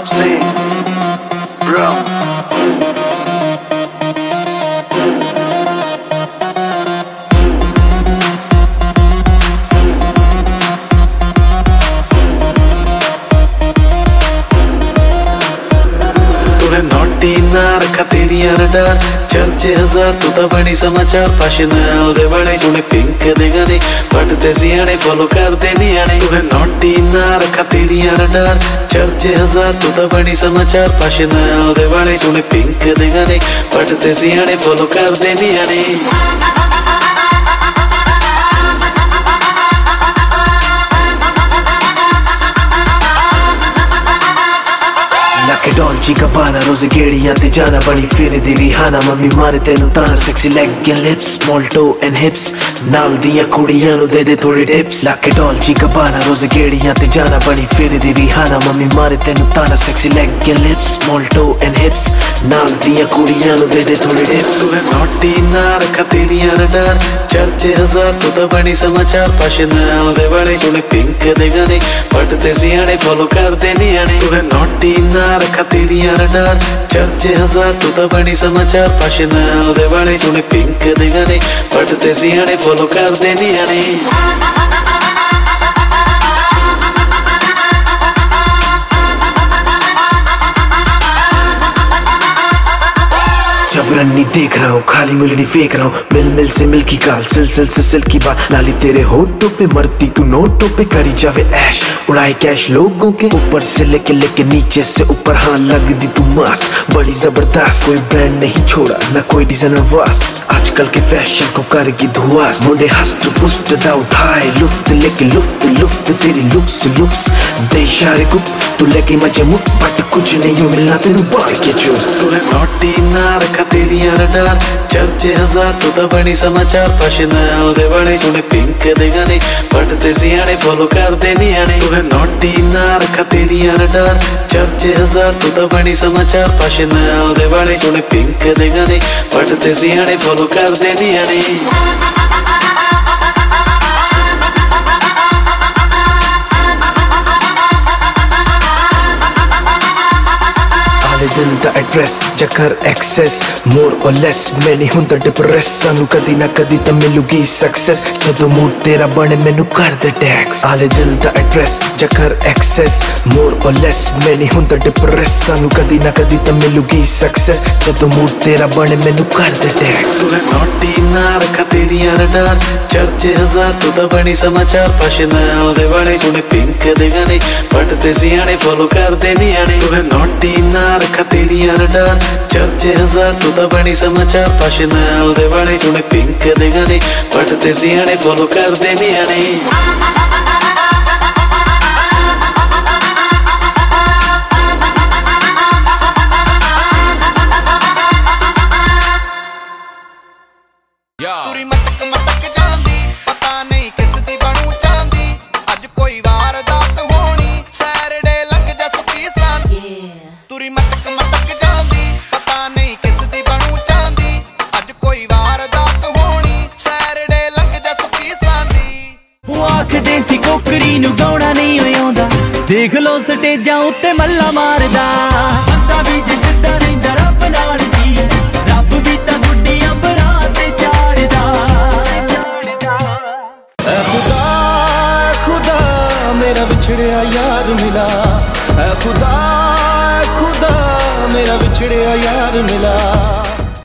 आपसे bro. Naughty ना रखा तेरी डर चर्चे हजार तू तो बड़ी समाचार फैशनल दे बड़े सुने पिंक दे गाने पढ़ते सियाने फॉलो कर दे नियाने। तू है नोटी ना रखा तेरी डर चर्चे हजार तू तो बड़ी समाचार फैशनल दे बड़े सुने पिंक दे गाने पढ़ते सियाने फॉलो कर दे नियाने। डॉल्ची गब्बाना रोज़ गेड़ियां ते जाना बड़ी फेरे दी रिहाना मम्मी मारे तेनू ताना sexy leg and lips small toe and hips नाल दियां कुड़ियां नू दे दे थोड़ी टिप्स। लाके डॉल्ची गब्बाना रोज़ गेड़ियां ते जाना बड़ी फेरे दी रिहाना मम्मी मारे तेनू ताना sexy leg and lips small toe and hips नाल दियां कुड़ियां नू दे दे थोड़ी टिप्स। तू है नोटी ना रखा तेरी डर चर्चे हजार तू तो बड़ी समाचार फैशनल दे बड़े सुने पिंक दे गाने पढ़ते सियाने फॉलो कर दे नियाने। तू है नोटी ना रखा तेरी डर चर्चे हजार तू तो बड़ी समाचार फैशनल दे बड़े सुने पिंक दे गाने पढ़ते सियाने फॉलो कर दे नियाने। जबरन नहीं देख रहा हूँ खाली मिलनी फेंक रहा हूँ मिल मिल से मिल की काल सिल सिल से सिल की बात लाली तेरे होठों पे मरती तू नोटों पे करी जावे ऐश उड़ाए कैश लोगों के ऊपर से लेके नीचे से ऊपर। हाँ लग दी तू मस्त बड़ी जबरदस्त कोई ब्रांड नहीं छोड़ा ना कोई डिजाइनर वास्ट आजकल के फैशन को करेगी धुआस मुंडे हस्त पुष्ट दा उठाए लुफ्त लेके लुफ्त लुफ्त तेरी लुक्स दे इशारे गुप्त तू लेके मजे मुफ्त बट कुछ नहीं हो मिलना तेरू बाल के चूस। तू है नोटी ना रखा तेरी डर चर्चे हजार तू तो बड़ी समाचार फैशनल दे बड़े सुने पिंक दे गाने पढ़ते सियाने फॉलो कर दे नियाने। तू है नोटी ना रखा तेरी डर चर्चे हजार तू तो बड़ी समाचार फैशनल दे बड़े सुने पिंक दे गाने पढ़ते सियाने फॉलो कर दे नियाने। दिल दा एड्रेस जकर एक्सेस मोर और लेस मैं नहीं हुंदा डिप्रेस सानू कदी ना कदी तो मिलूगी सक्सेस जदों मूड तेरा बने मैनू कर दे टैक्स। आले दिल दा एड्रेस जकर एक्सेस मोर और लेस मैं नहीं हुंदा डिप्रेस सानू कदी ना कदी तो मिलूगी सक्सेस जदों मूड तेरा बने मैनू कर दे टैक्स। तू है नोटी ना रखा तेरी डर चर्चे हजार तू तो बड़ी समाचार फैशनल दे बड़े सुने पिंक दे गाने पढ़ते सियाने फॉलो कर दे नियाने। तू है नोटी ना रखा तेरी डर चर्चे हजार तू तो बड़ी समाचार फैशनल दे बड़े सुने पिंक दे गाने पढ़ते सियाने फॉलो कर दे नियाने। तुरी मटक मटक जांदी पता नहीं किस दी बनू चांदी अज कोई वारदात होनी सैटरडे लंघ जा सुपीसां। तुरी मटक मटक जांदी पता नहीं किस दी बनू चांदी अज कोई वारदात होनी सैटरडे लंघ जा सुपीसां दी। वो आखदे सी कोकरी नू गाउणा नहीं आउंदा देख लो स्टेजां उत्ते मल्ला मारदा बंदा भी जे सिद्धा नहीं रब नाल जी रब भी तां गुड्डियां बरात चाड़दा। ऐ खुदा खुदा मेरा बिछड़िया यार मिला ऐ खुदा खुदा मेरा बिछड़िया यार मिला।